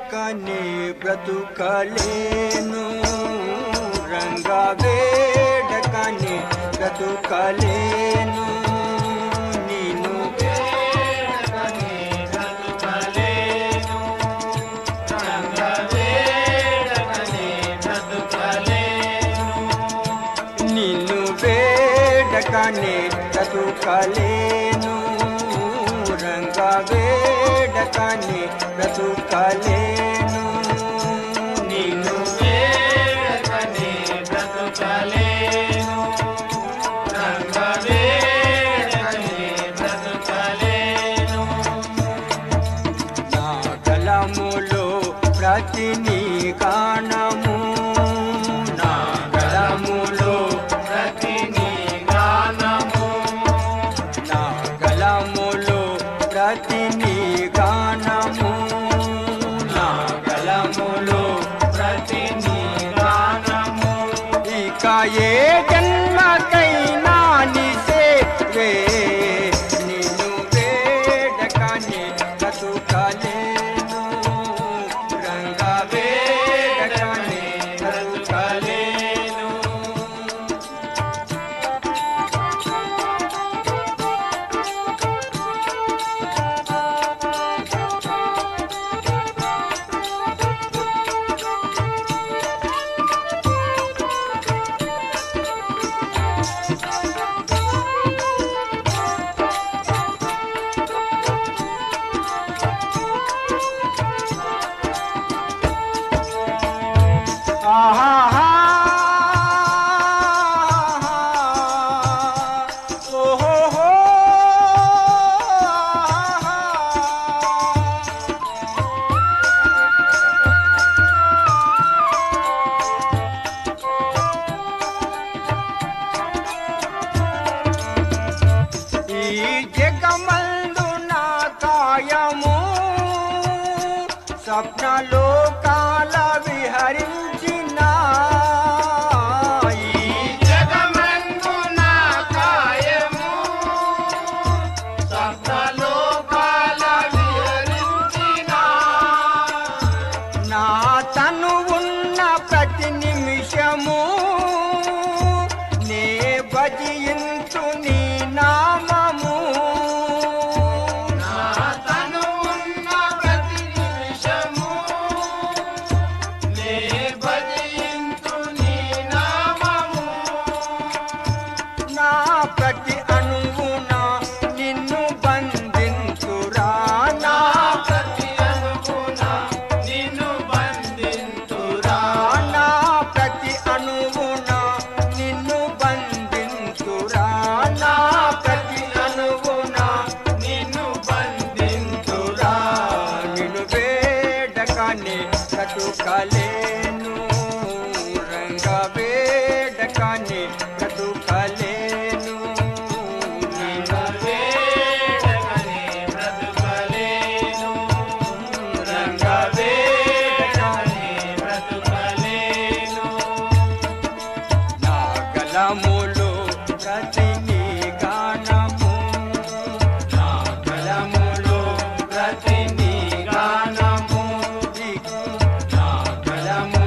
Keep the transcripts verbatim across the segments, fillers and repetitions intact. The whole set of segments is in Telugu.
వేడకనే బ్రతుకలేను రంగా వేడకనే బ్రతుకలేను నిన్ను వేడకనే బ్రతుకలేను రంగా వేడకనే బ్రతుకలేను నిన్ను వేడకనే బ్రతుకలేను రంగా వేడకనే బ్రతుకలేను నిన్ను వేడకనే బ్రతుకలేను రంగా వేడకనే బ్రతుకలేను నా గలములో ప్రతి నీ గానము నా గలములో ప్రతి నీ గానము నా గలములో ప్రతి నీ గానము నా గలములో ప్రతి నీ గానము ఇక ఏ జన్మకైనా నిసేవే నిన్ను వేడకనే బ్రతుకలేను రంగా వేడకనే బ్రతుకలేను ఆహా ఓహో ఈ జగమందు నా కాయము స్వప్నలోకాల విహరించిన ఈ జగమందు నా కాయము స్వప్నలోకాల విహరించిన నా తను ఉన్న ప్రతి నిమిషము నే భజించు నీ నామము నా తను ఉన్న ప్రతి నిమిషము నే భజించు నీ నామము నా ప్రతి అణువున నిన్ను బంధించురా నా ప్రతి అణువున నిన్ను బంధించురా నా ప్రతి అణువున నిన్ను బంధించురా నా ప్రతి అణువున నిన్ను బంధించురా నిన్ను వేడకనే బ్రతుకలేను రంగా వేడకనే బ్రతుకలేను నిన్ను వేడకనే బ్రతుకలేను రంగా వేడకనే బ్రతుకలేను నా గలములో ప్రతి నీ గానము నా గలములో ప్రతి నీ గానము నా గలములో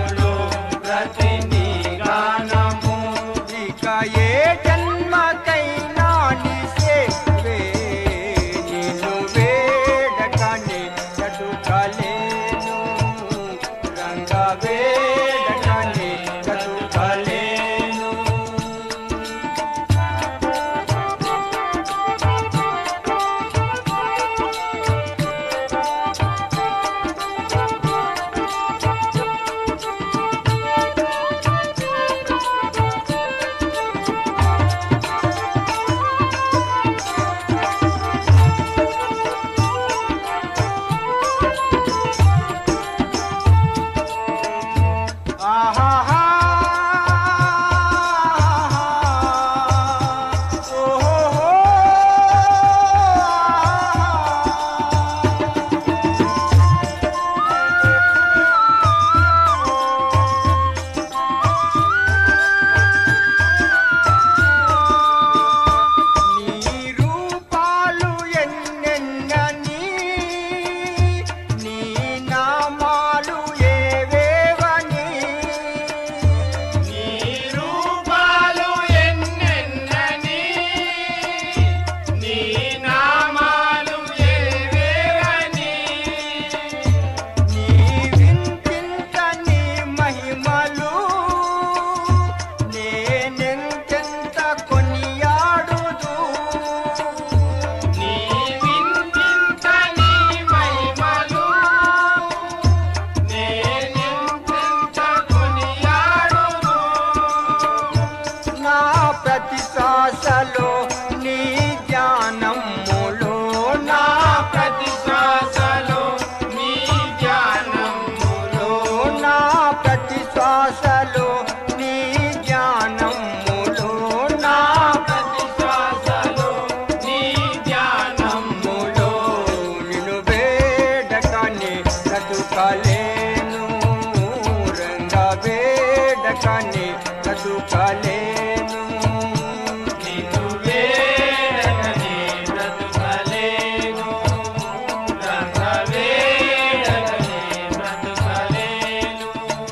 వేడకని బ్రతుకలేను రంగ వేడకని బ్రతుకలేను నిన్ను వేడకని బ్రతుకలేను రంగ వేడకని బ్రతుకలేను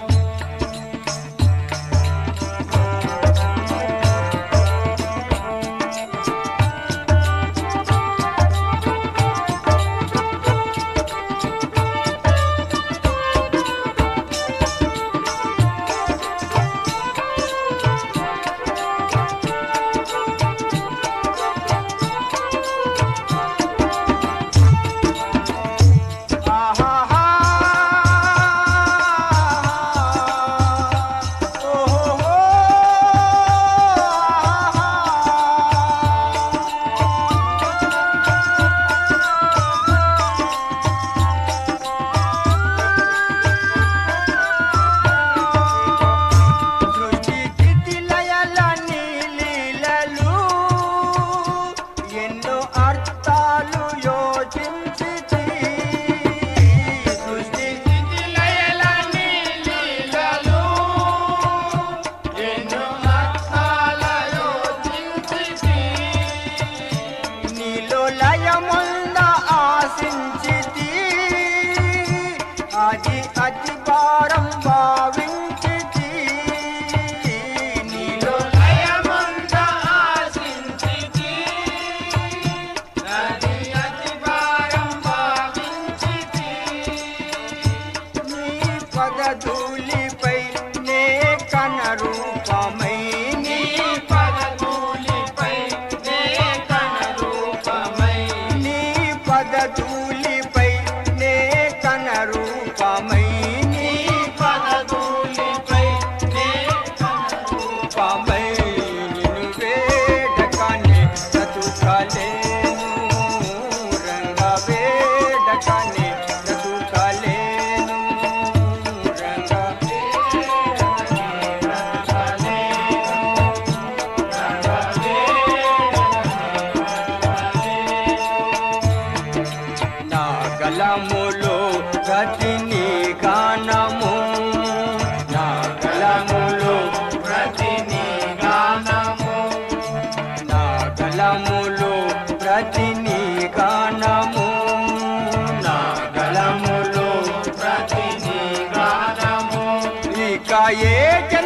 అది అతి భారం భావించితి నీలో లయముంద ఆశించితి అది అతి భారం భావించితి నీ పదధూళిపై నే కన రూపమై నీ పదధూళిపై నే కన రూపమై నీ పదధూళిపై నే కన రూపమై నీ పదధూళిపై నే కన రూపమై నిన్ను వేడకని బ్రతుకలేను రంగ వేడకని బ్రతుకలేను రంగ నా గలములో ప్రతిని గానము నా గలములో ప్రతిని గానము నా గలములో ప్రతిని గానము నా గలములో ప్రతిని గానము ఇక ఏ